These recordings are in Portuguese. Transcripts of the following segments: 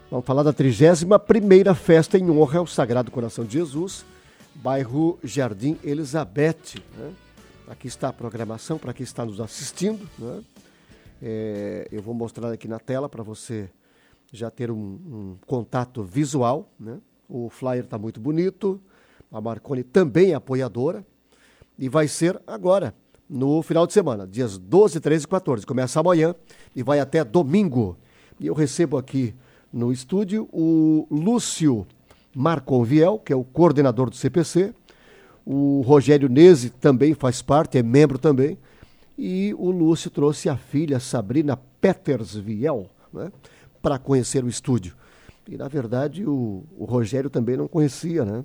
Vamos falar da 31ª festa em honra ao Sagrado Coração de Jesus, bairro Jardim Elizabeth, né? Aqui está a programação para quem está nos assistindo, né? Eu vou mostrar aqui na tela para você já ter um contato visual, né? O flyer está muito bonito, a Marconi também é apoiadora e vai ser agora, no final de semana, dias 12, 13 e 14. Começa amanhã e vai até domingo. E eu recebo aqui no estúdio o Lúcio Marconviel, que é o coordenador do CPC, o Rogério Nese também faz parte, é membro também, e o Lúcio trouxe a filha Sabrina Petersviel, né, para conhecer o estúdio. E, na verdade, o Rogério também não conhecia, né?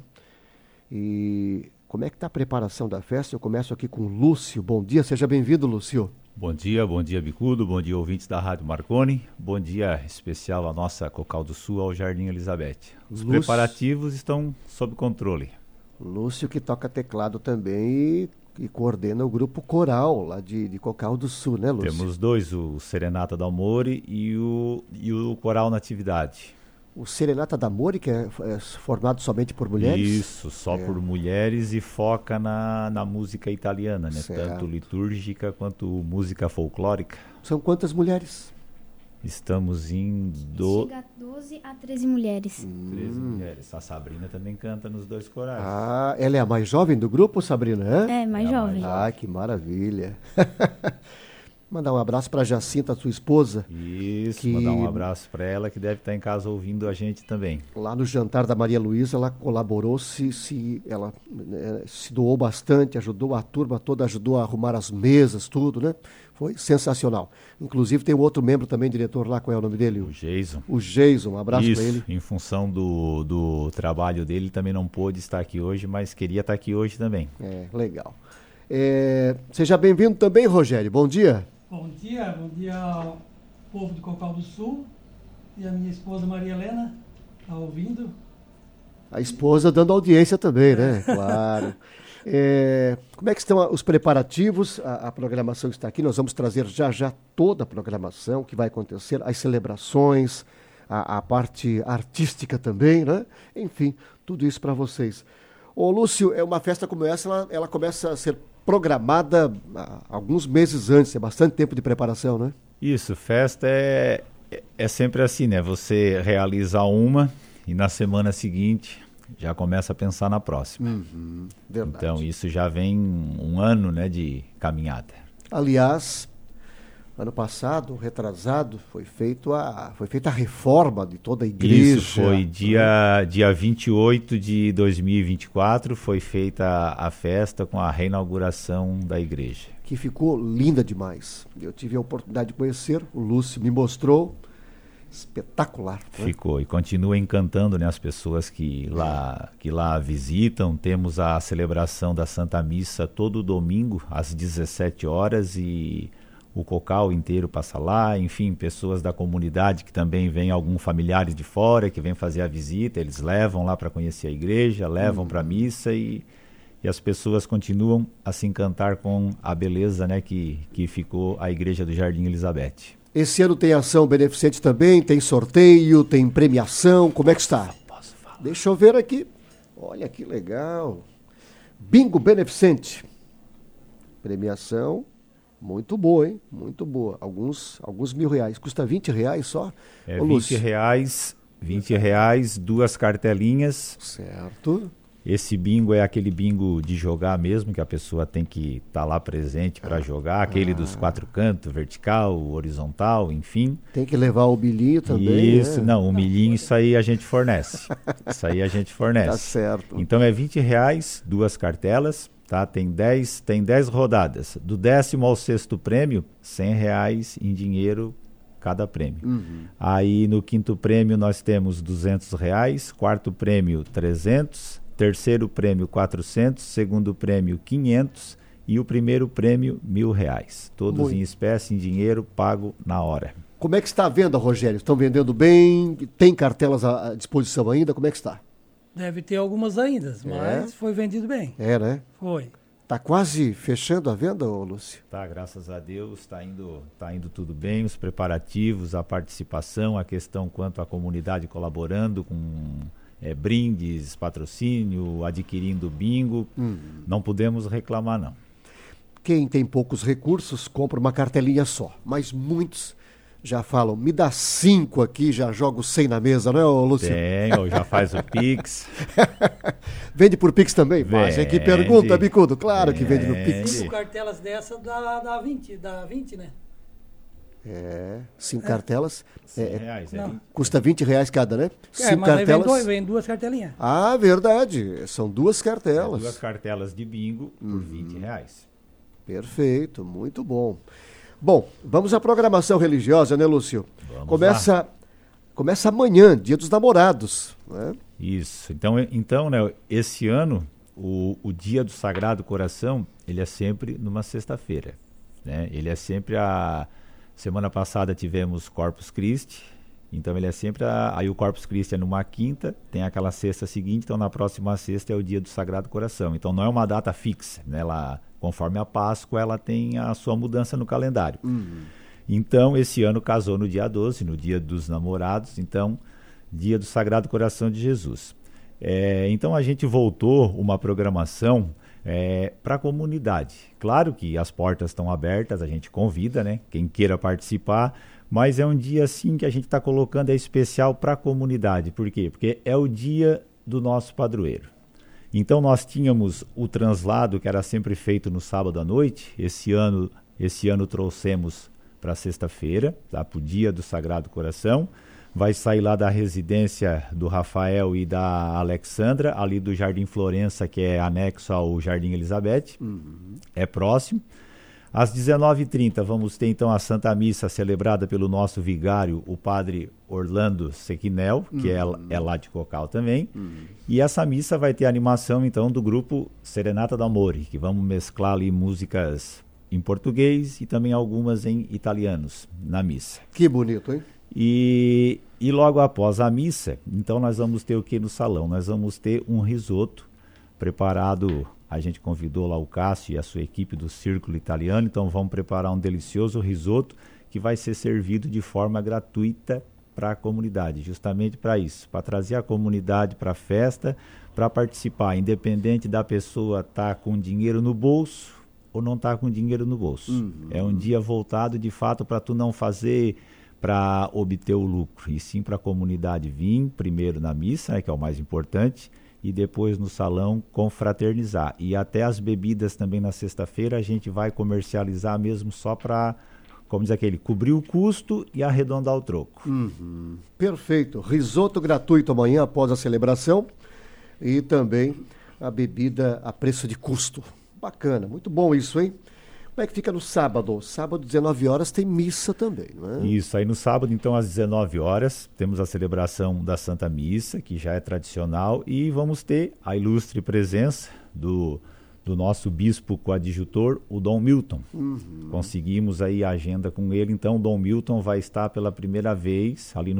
E como é que está a preparação da festa? Eu começo aqui com o Lúcio. Bom dia, seja bem-vindo, Lúcio. Bom dia, Bicudo, bom dia, ouvintes da Rádio Marconi, bom dia especial à nossa Cocal do Sul, ao Jardim Elizabeth. Os preparativos estão sob controle. Lúcio que toca teclado também e coordena o grupo coral lá de Cocal do Sul, né, Lúcio? Temos dois, o Serenata da Amore e o Coral Natividade. O Serenata da Amore, que é formado somente por mulheres? Isso, só por mulheres e foca na música italiana, né? Certo. Tanto litúrgica quanto música folclórica. São quantas mulheres? Estamos em Chega a 12 a 13 mulheres. 13 mulheres. A Sabrina também canta nos dois corais. Ah, ela é a mais jovem do grupo, Sabrina? É, mais jovem. Ah, que maravilha. Mandar um abraço para Jacinta, sua esposa. Isso, mandar um abraço para ela, que deve estar em casa ouvindo a gente também. Lá no jantar da Maria Luísa, ela colaborou, ela se doou bastante, ajudou a turma toda, ajudou a arrumar as mesas, tudo, né? Foi sensacional. Inclusive tem um outro membro também, diretor lá, qual é o nome dele? O Geison. O Geison, um abraço para ele. Isso, em função do trabalho dele, também não pôde estar aqui hoje, mas queria estar aqui hoje também. Legal. Seja bem-vindo também, Rogério, bom dia. Bom dia ao povo de Cocal do Sul e a minha esposa Maria Helena, está ouvindo? A esposa dando audiência também, né? Claro. Como é que estão os preparativos? A programação está aqui, nós vamos trazer já toda a programação que vai acontecer, as celebrações, a parte artística também, né? Enfim, tudo isso para vocês. Ô Lúcio, uma festa como essa, ela começa a ser programada alguns meses antes, é bastante tempo de preparação, né? Isso, festa é sempre assim, né? Você realiza uma e na semana seguinte já começa a pensar na próxima. Verdade. Então isso já vem um ano, né, de caminhada. Aliás, ano passado, retrasado, foi feita a reforma de toda a igreja. Isso, foi dia 28 de 2024, foi feita a festa com a reinauguração da igreja. Que ficou linda demais. Eu tive a oportunidade de conhecer, o Lúcio me mostrou, espetacular. Né? Ficou, e continua encantando, né, as pessoas que lá visitam. Temos a celebração da Santa Missa todo domingo, às 17 horas, e o Cocal inteiro passa lá, enfim, pessoas da comunidade que também vêm, alguns familiares de fora que vêm fazer a visita, eles levam lá para conhecer a igreja, levam para a missa e as pessoas continuam a se encantar com a beleza, né, que ficou a igreja do Jardim Elizabeth. Esse ano tem ação beneficente também, tem sorteio, tem premiação, como é que está? Posso falar? Deixa eu ver aqui, olha que legal, bingo beneficente, premiação. Muito boa, hein? Muito boa. Alguns R$1.000. Custa R$20 só? R$20, 2 cartelinhas. Certo. Esse bingo é aquele bingo de jogar mesmo, que a pessoa tem que estar lá presente para jogar. Aquele dos 4 cantos, vertical, horizontal, enfim. Tem que levar o milhinho também, Isso, né? Não, o milhinho, isso aí a gente fornece. Tá certo. Então é R$20, 2 cartelas. Tá, tem 10 rodadas. Do 10º ao 6º prêmio, R$100 em dinheiro cada prêmio. Aí no 5º prêmio nós temos R$200, 4º prêmio 300, 3º prêmio 400, 2º prêmio 500 e o primeiro prêmio R$1.000. Todos em espécie, em dinheiro, pago na hora. Como é que está a venda, Rogério? Estão vendendo bem? Tem cartelas à disposição ainda? Como é que está? Deve ter algumas ainda, mas foi vendido bem. Né? Foi. Tá quase fechando a venda, ô Lúcio? Tá, graças a Deus, tá indo tudo bem, os preparativos, a participação, a questão quanto à comunidade colaborando com brindes, patrocínio, adquirindo bingo, não podemos reclamar não. Quem tem poucos recursos compra uma cartelinha só, mas muitos já falam, me dá 5 aqui, já jogo 100 na mesa, não é, ô Lúcio? Tem, ou já faz o Pix. Vende por Pix também? Mas é que pergunta, Bicudo, claro que vende no Pix. 5 cartelas dessa dá 20, né? 5 cartelas. R$100, Custa R$20 cada, né? 5 mas cartelas. aí vem 2 cartelinhas. Ah, verdade. São 2 cartelas. 2 cartelas de bingo por R$20. Perfeito, muito bom. Bom, vamos à programação religiosa, né, Lúcio? Começa amanhã, Dia dos Namorados, né? Isso. Então, né, esse ano, o Dia do Sagrado Coração, ele é sempre numa sexta-feira, né? Ele é sempre semana passada tivemos Corpus Christi, então ele é sempre aí o Corpus Christi é numa quinta, tem aquela sexta seguinte, então na próxima sexta é o Dia do Sagrado Coração. Então não é uma data fixa, né? Conforme a Páscoa, ela tem a sua mudança no calendário. Então, esse ano casou no dia 12, no Dia dos Namorados, então, Dia do Sagrado Coração de Jesus. Então, a gente voltou uma programação para a comunidade. Claro que as portas estão abertas, a gente convida, né? Quem queira participar, mas é um dia, assim, que a gente está colocando especial para a comunidade. Por quê? Porque é o dia do nosso padroeiro. Então nós tínhamos o translado que era sempre feito no sábado à noite. Esse ano trouxemos para sexta-feira, tá? Para o Dia do Sagrado Coração. Vai sair lá da residência do Rafael e da Alexandra, ali do Jardim Florença, que é anexo ao Jardim Elizabeth. É próximo. Às 19h30 vamos ter então a Santa Missa celebrada pelo nosso vigário, o padre Orlando Sequinel, que é lá de Cocal também. E essa missa vai ter a animação então do grupo Serenata d'Amore, que vamos mesclar ali músicas em português e também algumas em italianos na missa. Que bonito, hein? E logo após a missa, então nós vamos ter o que no salão? Nós vamos ter um risoto preparado. A gente convidou lá o Cássio e a sua equipe do Círculo Italiano, então vamos preparar um delicioso risoto que vai ser servido de forma gratuita para a comunidade, justamente para isso, para trazer a comunidade para a festa, para participar, independente da pessoa estar com dinheiro no bolso ou não estar com dinheiro no bolso. É um dia voltado de fato para tu não fazer para obter o lucro, e sim para a comunidade vir primeiro na missa, né, que é o mais importante, e depois no salão confraternizar. E até as bebidas também na sexta-feira a gente vai comercializar mesmo só para, como diz aquele, cobrir o custo e arredondar o troco. Perfeito. Risoto gratuito amanhã após a celebração e também a bebida a preço de custo. Bacana, muito bom isso, hein? Como é que fica no sábado? Sábado, 19 horas, tem missa também, não é? Isso, aí no sábado, então, às 19 horas, temos a celebração da Santa Missa, que já é tradicional, e vamos ter a ilustre presença do nosso bispo coadjutor, o Dom Milton. Conseguimos aí a agenda com ele, então o Dom Milton vai estar pela primeira vez ali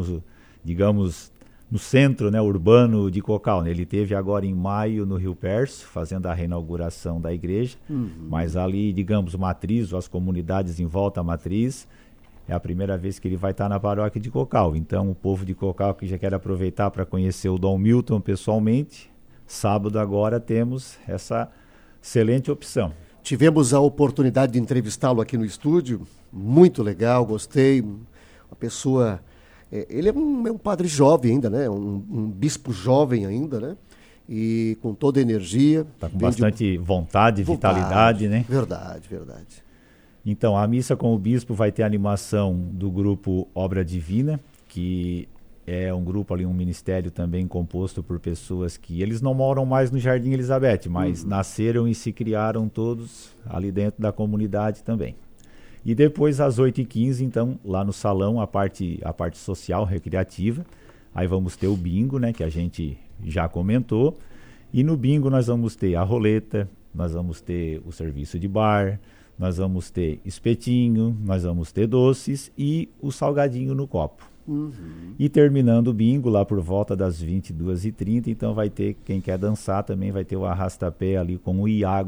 no centro, né, urbano de Cocal, né? Ele esteve agora em maio no Rio Perso, fazendo a reinauguração da igreja, mas ali, digamos, Matriz, ou as comunidades em volta à Matriz, é a primeira vez que ele vai estar na paróquia de Cocal. Então, o povo de Cocal que já quer aproveitar para conhecer o Dom Milton pessoalmente, sábado agora temos essa excelente opção. Tivemos a oportunidade de entrevistá-lo aqui no estúdio, muito legal, gostei, uma pessoa... Ele é um padre jovem ainda, né? Um bispo jovem ainda, né? E com toda a energia. Está com bastante vontade, vitalidade, né? Verdade. Então, a missa com o bispo vai ter a animação do grupo Obra Divina, que é um grupo ali, um ministério também composto por pessoas que eles não moram mais no Jardim Elizabeth, mas nasceram e se criaram todos ali dentro da comunidade também. E depois, às 8h15, então, lá no salão, a parte social, recreativa. Aí vamos ter o bingo, né, que a gente já comentou. E no bingo nós vamos ter a roleta, nós vamos ter o serviço de bar, nós vamos ter espetinho, nós vamos ter doces e o salgadinho no copo. E terminando o bingo, lá por volta das 22h30, então vai ter, quem quer dançar também vai ter o arrastapé ali com o Iago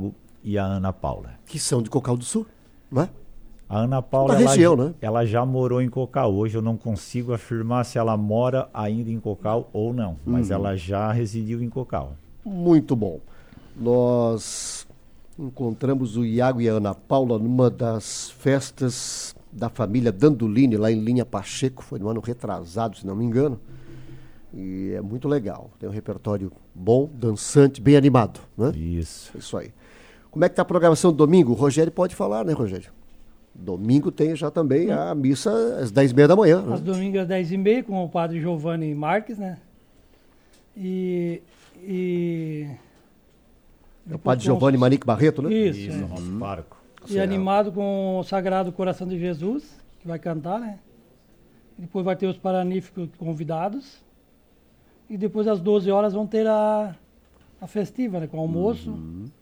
e a Ana Paula. Que são de Cocal do Sul, não é? A Ana Paula, Da região, né? ela já morou em Cocal. Hoje eu não consigo afirmar se ela mora ainda em Cocal ou não, mas ela já residiu em Cocal. Muito bom. Nós encontramos o Iago e a Ana Paula numa das festas da família Dandolini, lá em Linha Pacheco, foi no ano retrasado, se não me engano. E é muito legal. Tem um repertório bom, dançante, bem animado, né? Isso aí. Como é que tá a programação do domingo? O Rogério pode falar, né, Rogério? Domingo tem já também a missa às 10h30 da manhã. Né? Às domingos às 10h30 com o padre Giovanni Marques, né? E É o padre Giovanni Manique Barreto, né? Isso, nosso pároco. E animado com o Sagrado Coração de Jesus, que vai cantar, né? Depois vai ter os paraníficos convidados. E depois às 12 horas vão ter a festiva, né? Com almoço.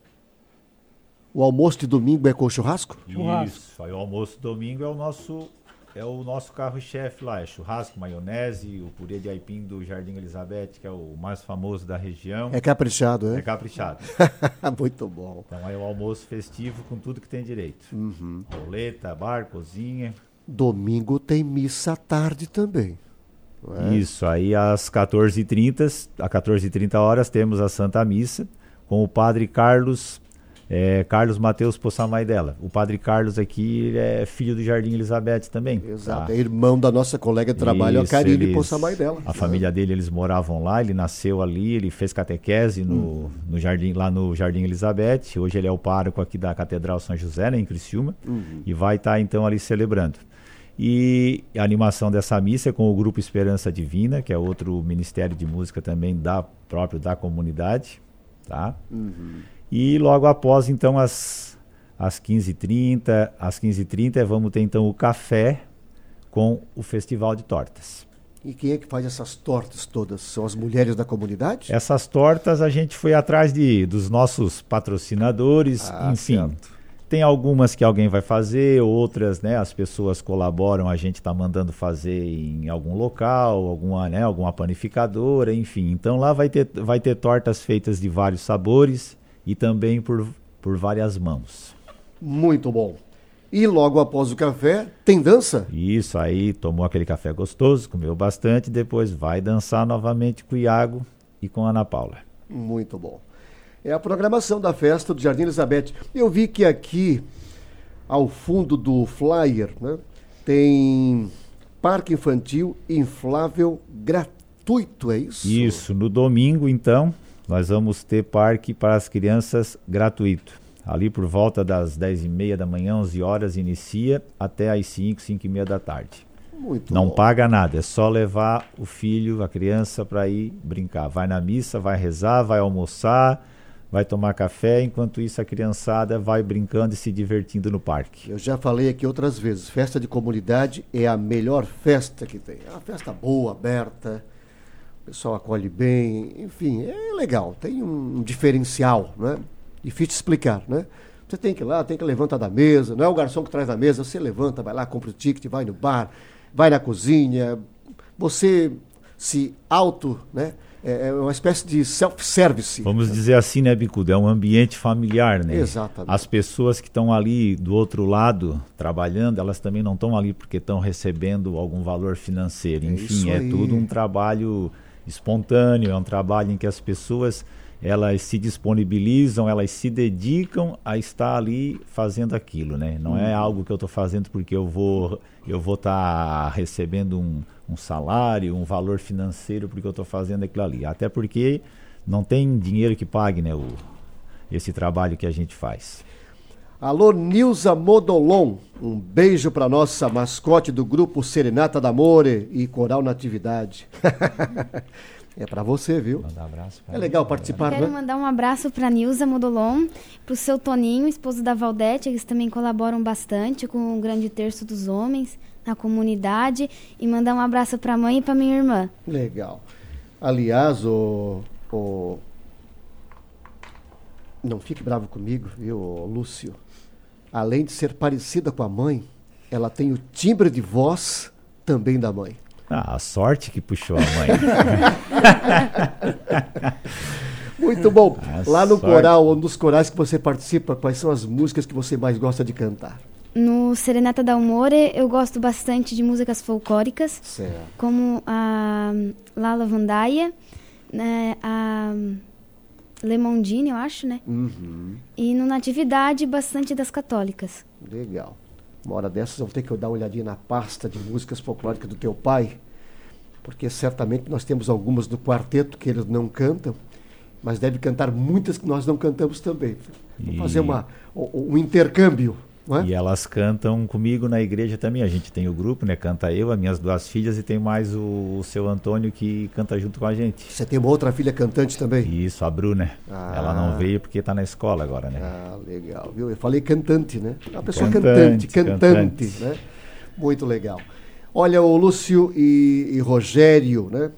O almoço de domingo é com churrasco? Churrasco. Isso, aí o almoço domingo é o nosso carro-chefe lá, é churrasco, maionese, o purê de aipim do Jardim Elizabeth, que é o mais famoso da região. É caprichado, né? É caprichado. Muito bom. Então é o almoço festivo com tudo que tem direito. Roleta, bar, cozinha. Domingo tem missa à tarde também. Não é? Isso, aí às 14h30 horas temos a Santa Missa com o padre Carlos Mateus Poçamaidela. O padre Carlos aqui ele é filho do Jardim Elizabeth também. Exato, tá? é irmão da nossa colega de trabalho, a Karine Poçamaidela. A família dele, eles moravam lá, ele nasceu ali, ele fez catequese no jardim, lá no Jardim Elizabeth. Hoje ele é o pároco aqui da Catedral São José, né, em Criciúma, e vai estar então ali celebrando. E a animação dessa missa é com o Grupo Esperança Divina, que é outro ministério de música também próprio da comunidade, tá? E logo após, então, às 15h30, vamos ter então o café com o Festival de Tortas. E quem é que faz essas tortas todas? São as mulheres da comunidade? Essas tortas a gente foi atrás dos nossos patrocinadores, enfim. Certo. Tem algumas que alguém vai fazer, outras, né, as pessoas colaboram, a gente está mandando fazer em algum local, alguma panificadora, enfim. Então lá vai ter tortas feitas de vários sabores e também por várias mãos. Muito bom. E logo após o café, tem dança? Isso, aí tomou aquele café gostoso, comeu bastante, depois vai dançar novamente com o Iago e com a Ana Paula. Muito bom. É a programação da festa do Jardim Elizabeth. Eu vi que aqui, ao fundo do flyer, né, tem parque infantil inflável gratuito, é isso? Isso, no domingo, então, nós vamos ter parque para as crianças gratuito. Ali por volta das 10h30 da manhã, 11 horas, inicia, até às 5h30 da tarde. Muito Não bom. paga nada, é só levar o filho, a criança, para ir brincar. Vai na missa, vai rezar, vai almoçar, vai tomar café, enquanto isso a criançada vai brincando e se divertindo no parque. Eu já falei aqui outras vezes, festa de comunidade é a melhor festa que tem. É uma festa boa, aberta, o pessoal acolhe bem, enfim, é legal, tem um diferencial, né? Difícil de explicar, né? Você tem que ir lá, tem que levantar da mesa, não é o garçom que traz da mesa, você levanta, vai lá, compra o ticket, vai no bar, vai na cozinha, você se né? É uma espécie de self-service. Vamos dizer assim, né, Bicudo? É um ambiente familiar, né? Exatamente. As pessoas que estão ali do outro lado trabalhando, elas também não estão ali porque estão recebendo algum valor financeiro. Enfim, é tudo um trabalho espontâneo, é um trabalho em que as pessoas elas se disponibilizam, elas se dedicam a estar ali fazendo aquilo, né? Não é algo que eu estou fazendo porque eu vou estar recebendo um salário, um valor financeiro porque eu estou fazendo aquilo ali. Até porque não tem dinheiro que pague, né, esse trabalho que a gente faz. Alô, Nilza Modolon, um beijo para nossa mascote do grupo Serenata d'Amore e Coral Natividade. É para você, viu? Mandar um abraço pra É legal participar, Quero né? mandar um abraço para Nilza Modolon, para o seu Toninho, esposo da Valdete, eles também colaboram bastante com o Grande Terço dos Homens na comunidade, e mandar um abraço para a mãe e para minha irmã. Legal. Aliás, não fique bravo comigo, viu, Lúcio? Além de ser parecida com a mãe, ela tem o timbre de voz também da mãe. Ah, a sorte que puxou a mãe. Muito bom. Lá no sorte. coral, ou nos corais que você participa, quais são as músicas que você mais gosta de cantar? No Serenata da Amore, eu gosto bastante de músicas folclóricas, Certo. como a La Lavandaia, né, a Lemondine, eu acho, né? Uhum. E no Natividade, bastante das católicas. Legal. Uma hora dessas eu vou ter que dar uma olhadinha na pasta de músicas folclóricas do teu pai, porque certamente nós temos algumas do quarteto que eles não cantam, mas deve cantar muitas que nós não cantamos também. Vamos fazer um intercâmbio, não é? E elas cantam comigo na igreja também. A gente tem o grupo, né? Canta eu, as minhas 2 filhas e tem mais o seu Antônio que canta junto com a gente. Você tem uma outra filha cantante também? Isso, a Bruna. Ah. Ela não veio porque está na escola agora, né? Ah, legal, viu? Eu falei cantante, né? É uma pessoa Cantante, cantante, né? Muito legal. Olha, o Lúcio e Rogério, né?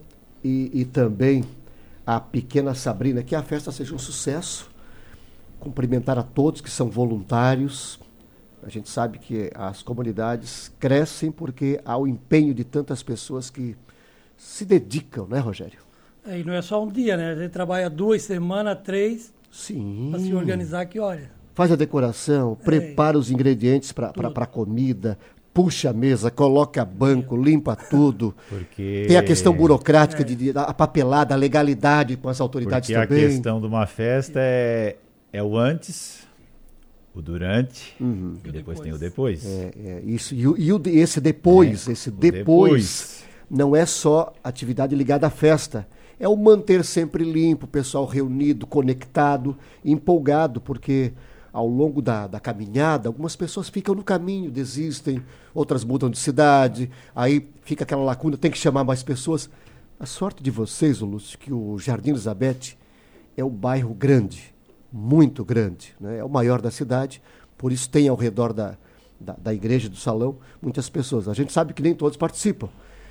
E também a pequena Sabrina, que a festa seja um sucesso. Cumprimentar a todos que são voluntários. A gente sabe que as comunidades crescem porque há o empenho de tantas pessoas que se dedicam, né, Rogério? E não é só um dia, né? A gente trabalha 2 semanas, 3, Sim. para se organizar que olha. Faz a decoração, prepara os ingredientes para a comida, puxa a mesa, coloca banco, limpa tudo. Porque Tem a questão burocrática, a papelada, a legalidade com as autoridades porque também. a questão de uma festa é o antes, o durante e depois tem o depois. Isso. Esse depois, depois. não é só atividade ligada à festa. É o manter sempre limpo, o pessoal reunido, conectado, empolgado, porque ao longo da caminhada, algumas pessoas ficam no caminho, desistem, outras mudam de cidade, aí fica aquela lacuna, tem que chamar mais pessoas. A sorte de vocês, Lúcio, que o Jardim Elizabeth é um bairro grande, muito grande, né? É o maior da cidade, por isso tem ao redor da igreja, do salão, muitas pessoas. A gente sabe que nem todos participam,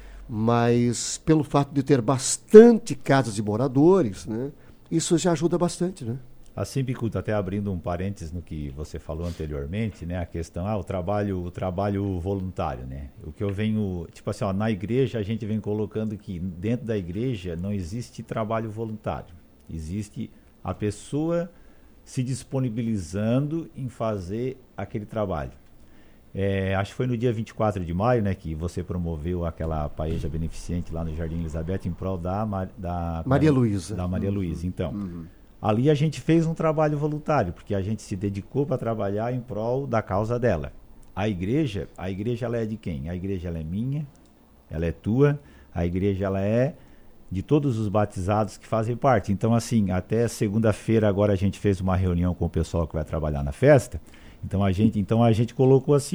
mas pelo fato de ter bastante casas de moradores, né? Isso já ajuda bastante, né? Assim, Picudo, até abrindo um parênteses no que você falou anteriormente, né, a questão, o trabalho voluntário, né, o que eu venho, tipo assim, na igreja a gente vem colocando que dentro da igreja não existe trabalho voluntário, existe a pessoa se disponibilizando em fazer aquele trabalho. Acho que foi no dia 24 de maio, né, que você promoveu aquela paeja beneficente lá no Jardim Elizabeth em prol da Maria Luísa. Da Maria Luísa, então. Ali a gente fez um trabalho voluntário, porque a gente se dedicou para trabalhar em prol da causa dela. A igreja ela é de quem? A igreja ela é minha, ela é tua, a igreja ela é de todos os batizados que fazem parte. Então, assim, até segunda-feira agora a gente fez uma reunião com o pessoal que vai trabalhar na festa. Então a gente colocou assim,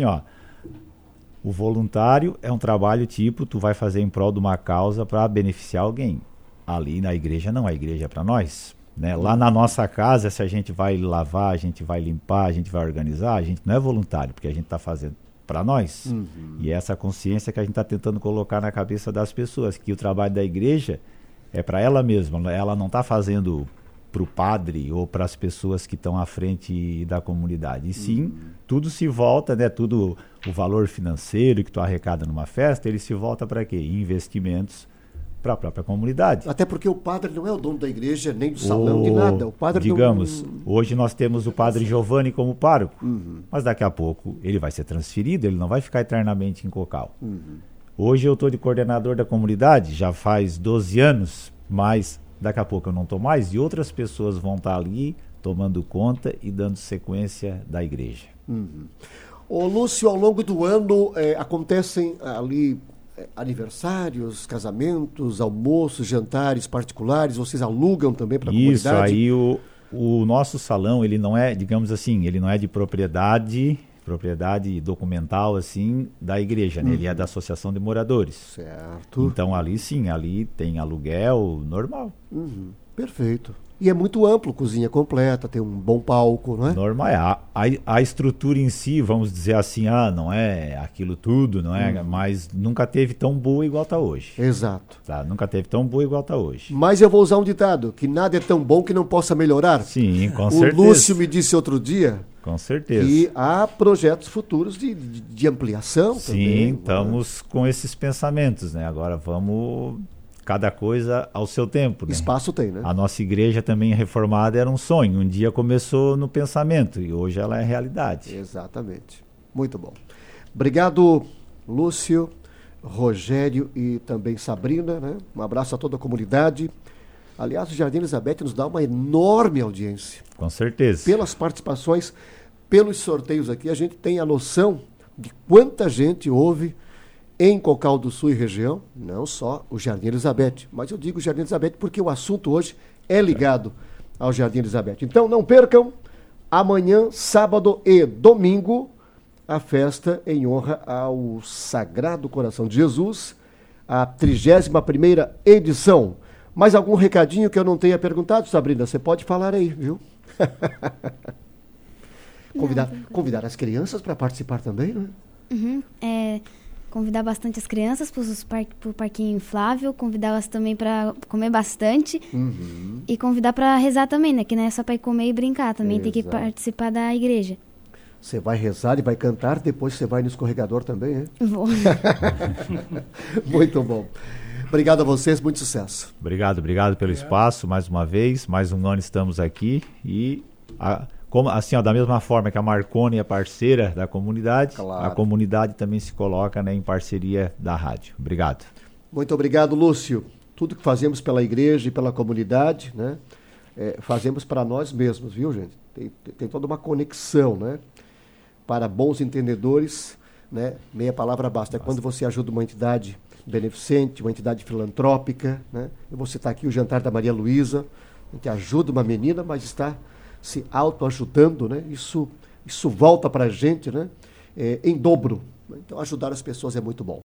o voluntário é um trabalho tipo, tu vai fazer em prol de uma causa para beneficiar alguém. Ali na igreja não, a igreja é para nós. Né? Lá na nossa casa, se a gente vai lavar, a gente vai limpar, a gente vai organizar, a gente não é voluntário, porque a gente está fazendo para nós. E é essa consciência que a gente está tentando colocar na cabeça das pessoas, que o trabalho da igreja é para ela mesma, ela não está fazendo para o padre ou para as pessoas que estão à frente da comunidade. E sim, tudo se volta, né? Tudo, o valor financeiro que tu arrecada numa festa, ele se volta para quê? Investimentos para a própria comunidade. Até porque o padre não é o dono da igreja, nem do salão, de nada. O padre digamos, hoje nós temos o padre Giovanni como pároco, mas daqui a pouco ele vai ser transferido, ele não vai ficar eternamente em Cocal. Hoje eu estou de coordenador da comunidade, já faz 12 anos, mas daqui a pouco eu não estou mais, e outras pessoas vão estar ali tomando conta e dando sequência da igreja. Ô Lúcio, ao longo do ano acontecem ali aniversários, casamentos, almoços, jantares particulares, vocês alugam também para a comunidade? Isso, aí o nosso salão, ele não é, digamos assim, ele não é de propriedade documental, assim, da igreja, né? Ele é da Associação de Moradores. Certo. Então ali sim, ali tem aluguel normal. Perfeito. E é muito amplo, cozinha completa, tem um bom palco, não é? Normal. A estrutura em si, vamos dizer assim, não é aquilo tudo, não é? Mas nunca teve tão boa igual está hoje. Exato. Tá? Nunca teve tão boa igual está hoje. Mas eu vou usar um ditado, que nada é tão bom que não possa melhorar. Sim, com certeza. O Lúcio me disse outro dia... Com certeza. E há projetos futuros de ampliação também. Sim, estamos com esses pensamentos, né? Agora vamos cada coisa ao seu tempo, né? Espaço tem, né? A nossa igreja também reformada era um sonho. Um dia começou no pensamento e hoje ela é realidade. Exatamente. Muito bom. Obrigado, Lúcio, Rogério e também Sabrina, né? Um abraço a toda a comunidade. Aliás, o Jardim Elizabeth nos dá uma enorme audiência. Com certeza. Pelas participações, pelos sorteios aqui, a gente tem a noção de quanta gente ouve em Cocal do Sul e região, não só o Jardim Elizabeth, mas eu digo Jardim Elizabeth porque o assunto hoje é ligado ao Jardim Elizabeth. Então não percam, amanhã, sábado e domingo, a festa em honra ao Sagrado Coração de Jesus, a 31ª edição. Mais algum recadinho que eu não tenha perguntado, Sabrina? Você pode falar aí, viu? Convidar as crianças para participar também, né? Uhum. Convidar bastante as crianças para o parquinho inflável, convidá-las também para comer bastante e convidar para rezar também, né? Que não é só para ir comer e brincar, também tem que participar da igreja. Você vai rezar e vai cantar, depois você vai no escorregador também, hein? Vou. Muito bom. Obrigado a vocês, muito sucesso. Obrigado pelo espaço, mais uma vez, mais um ano estamos aqui e da mesma forma que a Marconi é parceira da comunidade, claro, a comunidade também se coloca, né, em parceria da rádio. Obrigado. Muito obrigado, Lúcio. Tudo que fazemos pela igreja e pela comunidade, né, fazemos para nós mesmos, viu, gente? Tem toda uma conexão, né? Para bons entendedores, né, meia palavra basta. É quando você ajuda uma entidade beneficente, uma entidade filantrópica, né? Eu vou citar aqui o Jantar da Maria Luísa, que ajuda uma menina, mas está se autoajudando, né? Isso volta para a gente, né? Em dobro. Então, ajudar as pessoas é muito bom.